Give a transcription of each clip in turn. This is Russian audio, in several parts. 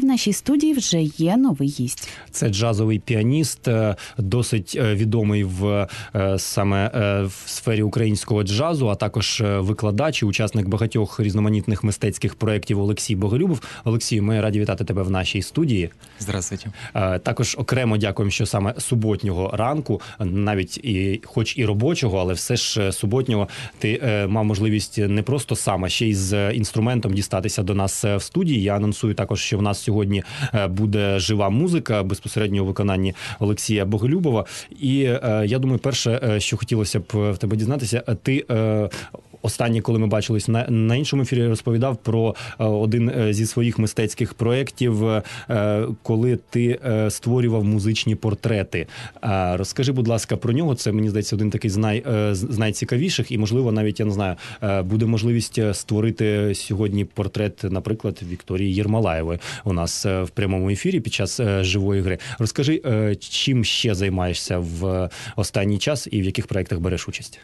нашій студії вже є новий гість. Це джазовий піаніст, досить відомий саме в сфері українського джазу, а також викладач і учасник багатьох різноманітних мистецьких проєктів Олексій Боголюбов. Олексій, ми раді вітати тебе в нашій студії. Здравствуйте. Також окремо дякуємо, що саме суботнього ранку, навіть хоч і робочого, але все ж суботнього, ти мав можливість не просто сам, а ще й з інструментом дістатися до нас в студії. Я анонсую також, що в нас сьогодні буде жива музика безпосередньо у виконанні Олексія Боголюбова. І я думаю, перше, що хотілося б в тебе дізнатися, ти останнє, коли ми бачились на іншому ефірі, розповідав про один зі своїх мистецьких проєктів, коли ти створював музичні портрети. Розкажи, будь ласка, про нього. Це, мені здається, один такий з найцікавіших, і, можливо, навіть, я не знаю, буде можливість створити сьогодні портрет, наприклад, Вікторії Єрмолаєвої у нас в прямому ефірі під час живої гри. Розкажи, чим ще займаєшся в останній час і в яких проєктах береш участь?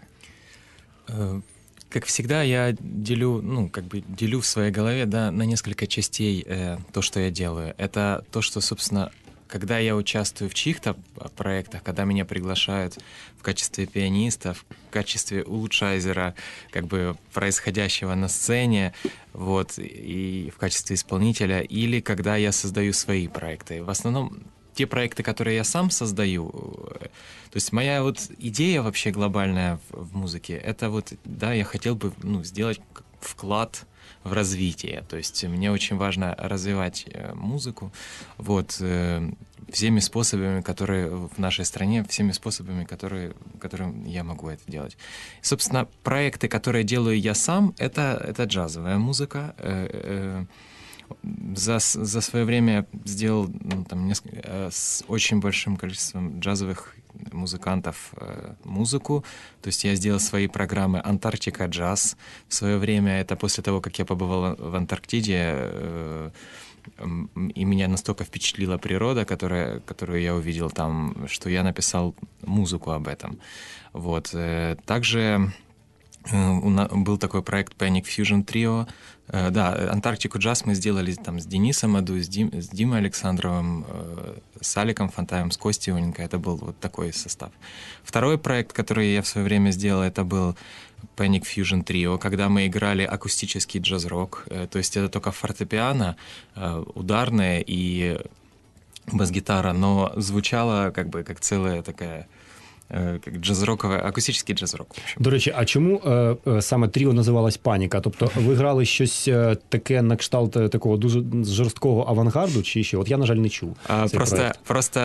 Как всегда, я делю в своей голове, да, на несколько частей то, что я делаю. Это то, что, собственно, когда я участвую в чьих-то проектах, когда меня приглашают в качестве пианиста, в качестве улучшайзера, как бы происходящего на сцене, вот, и в качестве исполнителя, или когда я создаю свои проекты. В основном те проекты, которые я сам создаю, то есть моя вот идея вообще глобальная в музыке, это вот, да, я хотел бы, сделать вклад в развитие, то есть мне очень важно развивать музыку, вот, всеми способами, которые в нашей стране, всеми способами, которым я могу это делать. И, собственно, проекты, которые делаю я сам, это джазовая музыка. За свое время я сделал с очень большим количеством джазовых музыкантов музыку. То есть я сделал свои программы «Антарктика джаз». В свое время, это после того, как я побывал в Антарктиде, и меня настолько впечатлила природа, которую я увидел там, что я написал музыку об этом. Вот. Также был такой проект Panic Fusion Trio. Да, «Антарктику джаз» мы сделали там с Денисом Аду, с Димой Александровым, с Аликом Фантаевым, с Костей Уненко. Это был вот такой состав. Второй проект, который я в свое время сделал, это был Panic Fusion Trio, когда мы играли акустический джаз-рок. То есть это только фортепиано, ударное и бас-гитара, но звучало как целая такая... як джаз-рокове, акустичний джаз-рок. До речі, а чому саме тріо називалось «Паніка»? Тобто ви грали щось таке на кшталт такого дуже жорсткого авангарду, чи що? От я, на жаль, не чув. Просто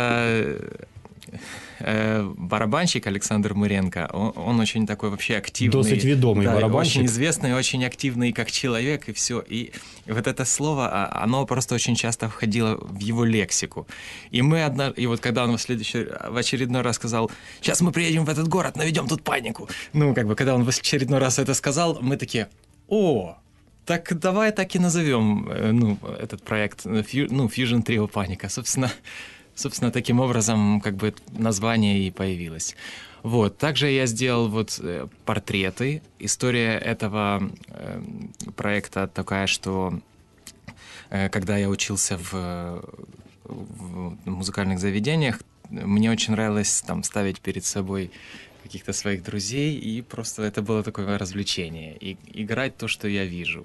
барабанщик Александр Муренко, он очень такой вообще активный. Досить ведомый, да, барабанщик. Очень известный, очень активный как человек, и все. И вот это слово, оно просто очень часто входило в его лексику. И вот когда он в очередной раз сказал: сейчас мы приедем в этот город, наведем тут панику. Когда он в очередной раз это сказал, мы такие: о, так давай так и назовем этот проект, Fusion Trio Паника. Собственно, таким образом название и появилось. Вот. Также я сделал портреты. История этого проекта такая, что когда я учился в музыкальных заведениях, мне очень нравилось там ставить перед собой каких-то своих друзей, и просто это было такое развлечение. И играть то, что я вижу,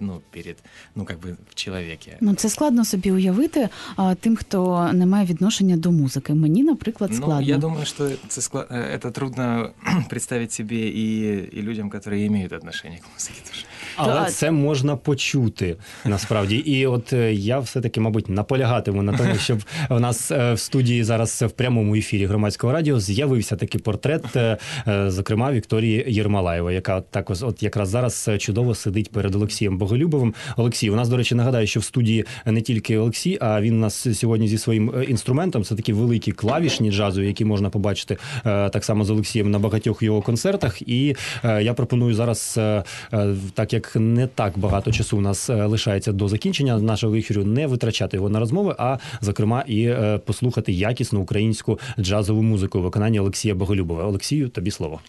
в человеке. Це складно собі уявити тим, хто не має відношення до музики. Мені, наприклад, складно. Я думаю, что это трудно представить себе и людям, которые имеют отношение к музыке тоже. Але це можна почути, насправді. І от я все-таки, мабуть, наполягатиму на тому, щоб у нас в студії зараз в прямому ефірі Громадського радіо з'явився такий портрет, зокрема, Вікторії Єрмолаєвої, яка також от якраз зараз чудово сидить перед Олексієм Боголюбовим. Олексій, у нас, до речі, нагадаю, що в студії не тільки Олексій, а він у нас сьогодні зі своїм інструментом. Це такі великі клавішні джазові, які можна побачити так само з Олексієм на багатьох його концертах. І я пропоную зараз, так як не так багато часу у нас лишається до закінчення нашого ефіру, не витрачати його на розмови, а, зокрема, і послухати якісну українську джазову музику у виконанні Олексія Боголюбова. Олексію, тобі слово.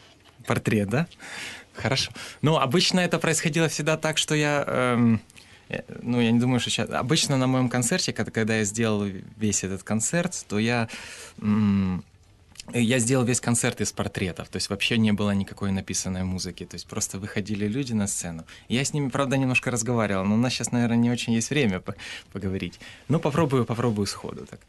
Портрет, да? Хорошо. Обычно это происходило всегда так, что я ну, я не думаю, что сейчас... Обычно на моем концерте, когда я сделал весь этот концерт, то я сделал весь концерт из портретов, то есть вообще не было никакой написанной музыки, то есть просто выходили люди на сцену. Я с ними, правда, немножко разговаривал, но у нас сейчас, наверное, не очень есть время поговорить. Ну, попробую сходу так.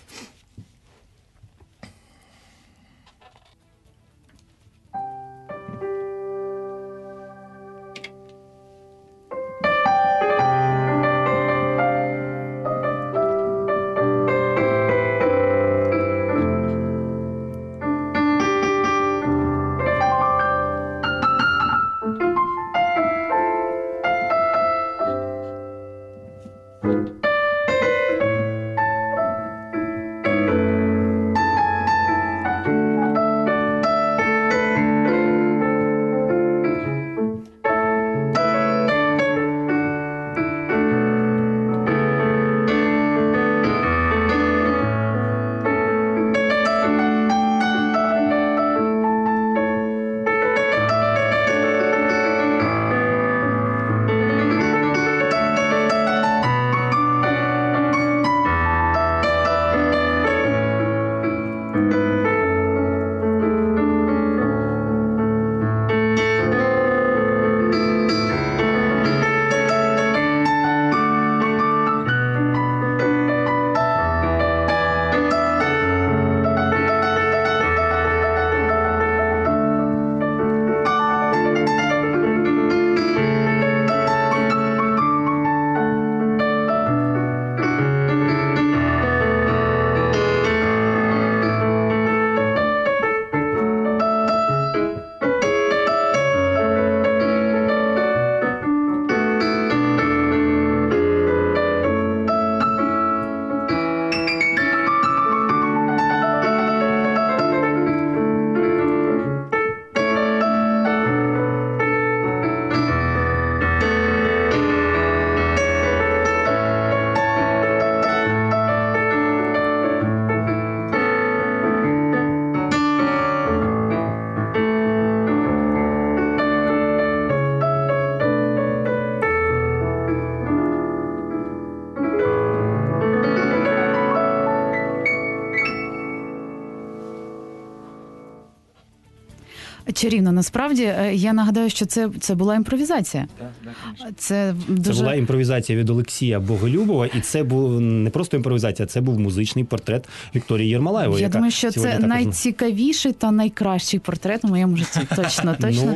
Чарівно. Насправді, я нагадаю, що це була імпровізація. Да, це була імпровізація від Олексія Боголюбова, і це був не просто імпровізація, це був музичний портрет Вікторії Єрмолаєвої. Я думаю, що це найцікавіший та найкращий портрет у моєму житті. Точно.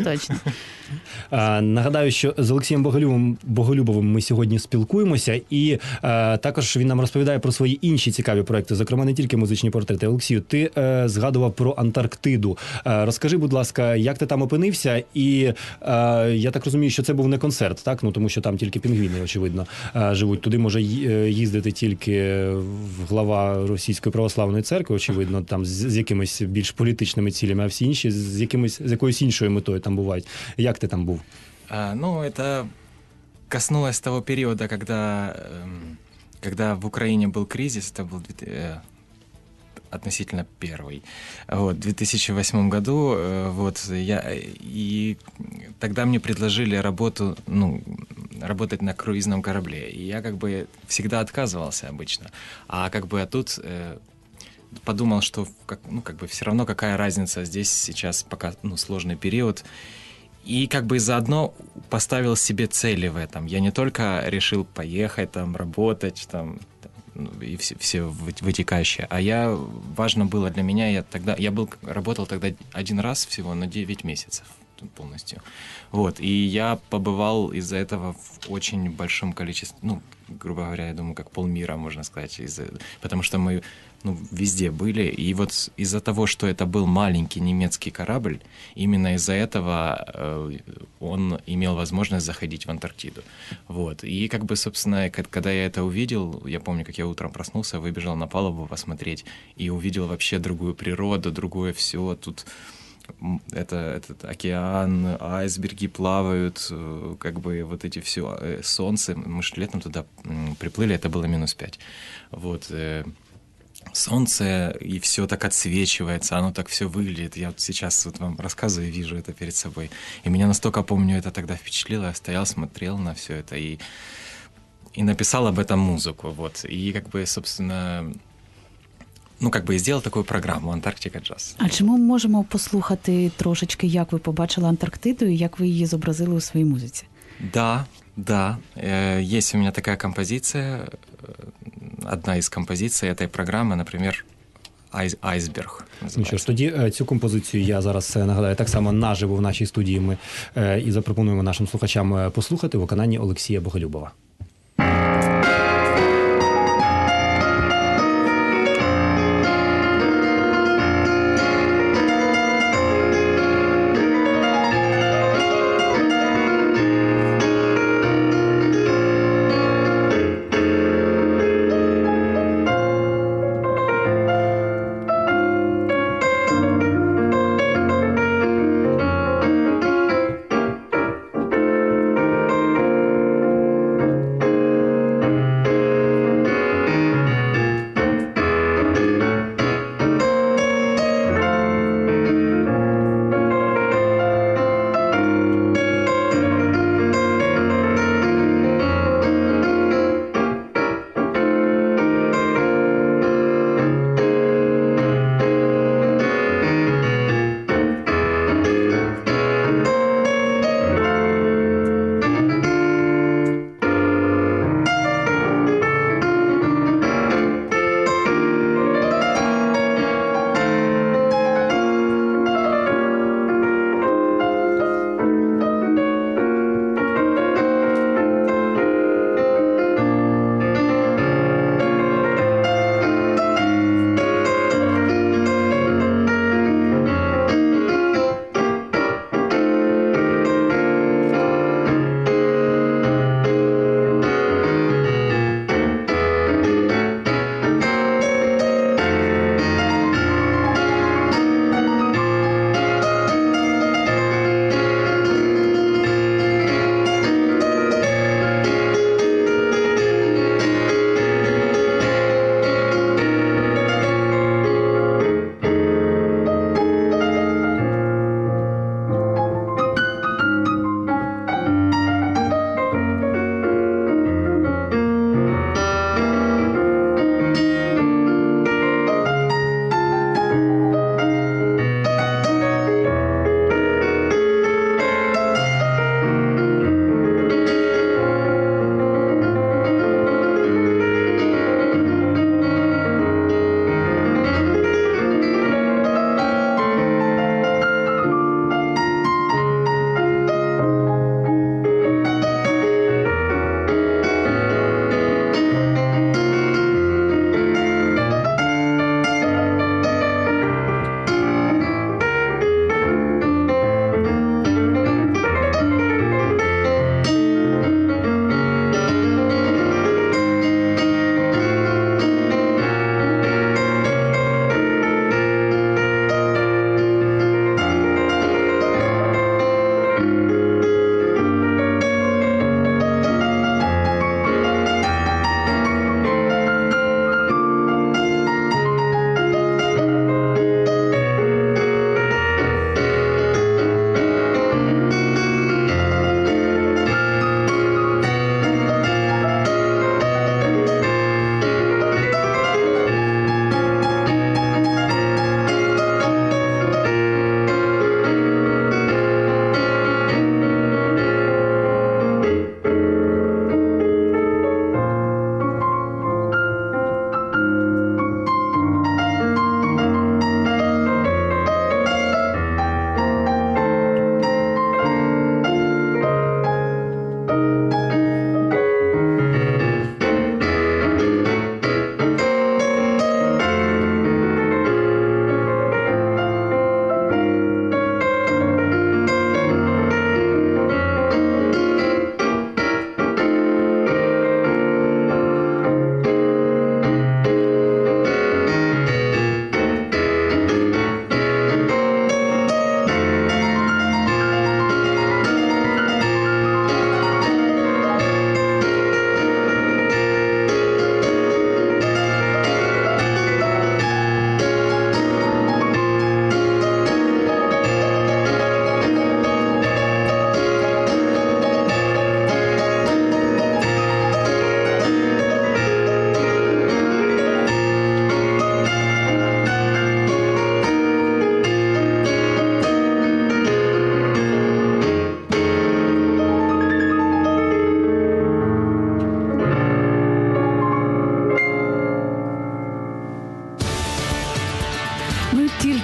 Нагадаю, що з Олексієм Боголюбовим ми сьогодні спілкуємося, і також він нам розповідає про свої інші цікаві проекти, зокрема не тільки музичні портрети. Олексію, ти згадував про Антарктиду. Розкажи, будь ласка, як ти там опинився? І я так розумію, що це був не концерт, так? Ну, тому що там тільки пінгвіни, очевидно, живуть. Туди може їздити тільки глава Російської православної церкви, очевидно, там з якимись більш політичними цілями, а всі інші з якоюсь іншою метою там бувають. Як ти там був? Это коснулось того периода, когда в Украине был кризис, это был относительно первый. В 2008 году и тогда мне предложили работать на круизном корабле. И я всегда отказывался обычно. А тут подумал, что все равно какая разница, здесь сейчас пока сложный период. И заодно поставил себе цели в этом. Я не только решил поехать, работать, и все вытекающее, а важно было для меня, я работал тогда один раз всего на 9 месяцев полностью. И я побывал из-за этого в очень большом количестве, грубо говоря, я думаю, как полмира, можно сказать, потому что мы везде были, и из-за того, что это был маленький немецкий корабль, именно из-за этого он имел возможность заходить в Антарктиду. И собственно, когда я это увидел, я помню, как я утром проснулся, выбежал на палубу посмотреть и увидел вообще другую природу, другое все. Тут этот океан, айсберги плавают, эти все, солнце. Мы же летом туда приплыли, это было -5. Солнце, и все так отсвечивается, оно так все выглядит. Я сейчас вам рассказываю и вижу это перед собой. И меня настолько, помню, это тогда впечатлило. Я стоял, смотрел на все это. И и написал об этом музыку, вот. И как бы, собственно, и сделал такую программу «Антарктика Джаз». А чи ми можемо послухати трошечки, як ви побачили Антарктиду і як ви її зобразили у своїй музиці? Да. Есть у меня такая композиция. Одна из композиций этой программы, например, «Айсберг». Ну що ж, тоді цю композицію я зараз нагадаю так само наживо в нашій студії ми і запропонуємо нашим слухачам послухати у виконанні Олексія Боголюбова.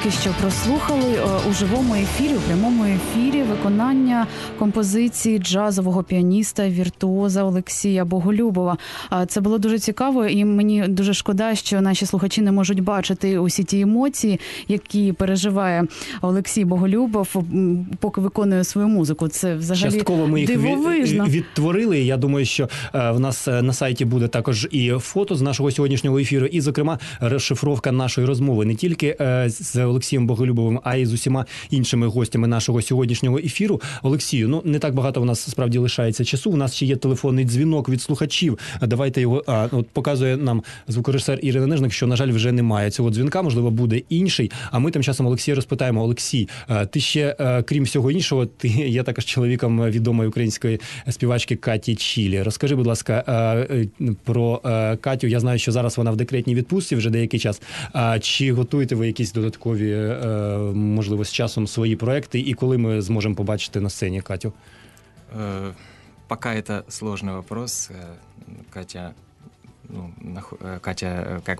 тільки що прослухали у живому ефірі, у прямому ефірі виконання композиції джазового піаніста, віртуоза Олексія Боголюбова. Це було дуже цікаво, і мені дуже шкода, що наші слухачі не можуть бачити усі ті емоції, які переживає Олексій Боголюбов, поки виконує свою музику. Це взагалі частково ми їх дивовижно. Відтворили. Я думаю, що в нас на сайті буде також і фото з нашого сьогоднішнього ефіру, і, зокрема, розшифровка нашої розмови не тільки з Олексієм Боголюбовим, а й з усіма іншими гостями нашого сьогоднішнього ефіру. Олексію, не так багато у нас справді лишається часу. У нас ще є телефонний дзвінок від слухачів. Давайте його... От показує нам звукорежисер Ірина Нижник, що, на жаль, вже немає цього дзвінка, можливо, буде інший. А ми тим часом Олексія розпитаємо. Олексій, ти ще, крім всього іншого, ти є також чоловіком відомої української співачки Каті Чілі. Розкажи, будь ласка, про Катю. Я знаю, що зараз вона в декретній відпустці вже деякий час. Чи готуєте ви якісь додаткові, можливо, з часом свої проекти, і коли ми зможемо побачити на сцені Катю? Пока это сложный вопрос. Катя как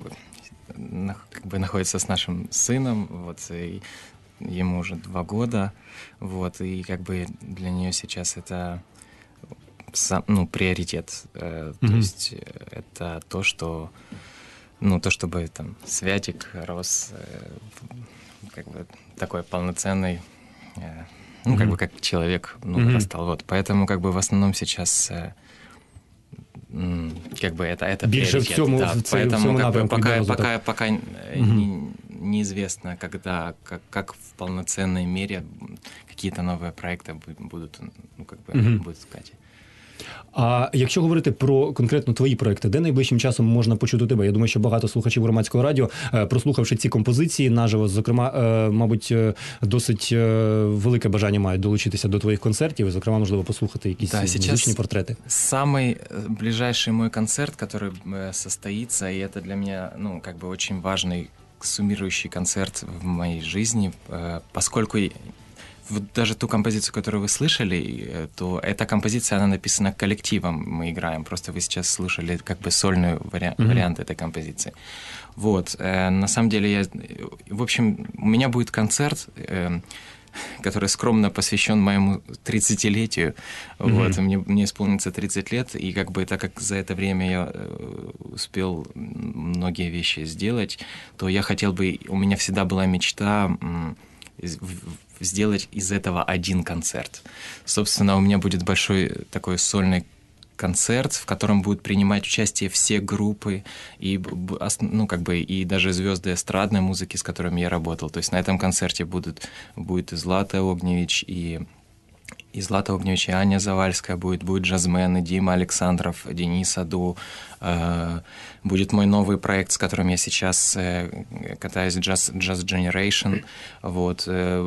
бы находится с нашим сыном, вот, и ему уже 2 года, вот, и как бы для нее сейчас это приоритет. То есть это то, что, чтобы там Святик рос как бы такой полноценный, как бы как человек, вырастал. Вот, поэтому как бы в основном сейчас как бы это Більше приоритет. в цьому, да, поэтому как бы пока неизвестно, когда, как в полноценной мере какие-то новые проекты будут, будут в Кате. А якщо говорити про конкретно твої проекти, де найближчим часом можна почути тебе? Я думаю, що багато слухачів Громадського радіо, прослухавши ці композиції наживо, зокрема, мабуть, досить велике бажання мають долучитися до твоїх концертів, і, зокрема, можливо, послухати якісь музичні портрети. Самый ближайший мой концерт, который состоится, и это для меня, как бы очень важный суммирующий концерт в моей жизни, поскольку вот даже ту композицию, которую вы слышали, то эта композиция, она написана коллективом, мы играем. Просто вы сейчас слышали как бы сольный вариант этой композиции. Вот. На самом деле, в общем, у меня будет концерт, который скромно посвящен моему 30-летию. Вот. Мне исполнится 30 лет, и как бы так как за это время я успел многие вещи сделать, то я хотел бы... У меня всегда была мечта сделать из этого один концерт. Собственно, у меня будет большой такой сольный концерт, в котором будут принимать участие все группы и, и даже звезды эстрадной музыки, с которыми я работал. То есть на этом концерте будет и Злата Огневич, и Злата Огневич, и Аня Завальская, будет джазмен, и Дима Александров, Денис Аду. Будет мой новый проект, с которым я сейчас катаюсь, Jazz Generation. Вот.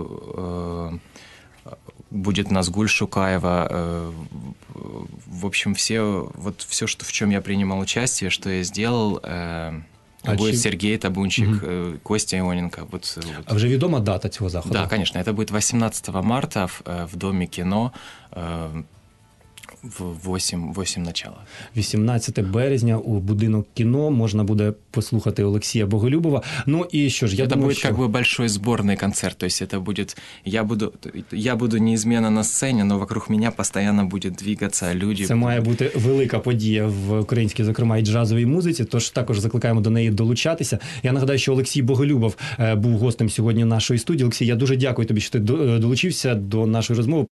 Будет Назгуль Шукаева. В общем, все, в чем я принимал участие, что я сделал... Будет Сергей Табунчик, Костя Ионенко. А вже відома дата цього заходу? Да, конечно. Это будет 18 марта в Доме кино в 8 начала. 18 березня у Будинок кіно можна буде послухати Олексія Боголюбова. Ну і що ж, я думаю, будет как бы большой сборный концерт, то есть это будет... Я буду неизменно на сцене, но вокруг меня постоянно будет двигаться люди. Це має бути велика подія в українській, зокрема, і джазовій музиці, тож також закликаємо до неї долучатися. Я нагадаю, що Олексій Боголюбов був гостем сьогодні нашої студії. Олексій, я дуже дякую тобі, що ти долучився до нашої розмови.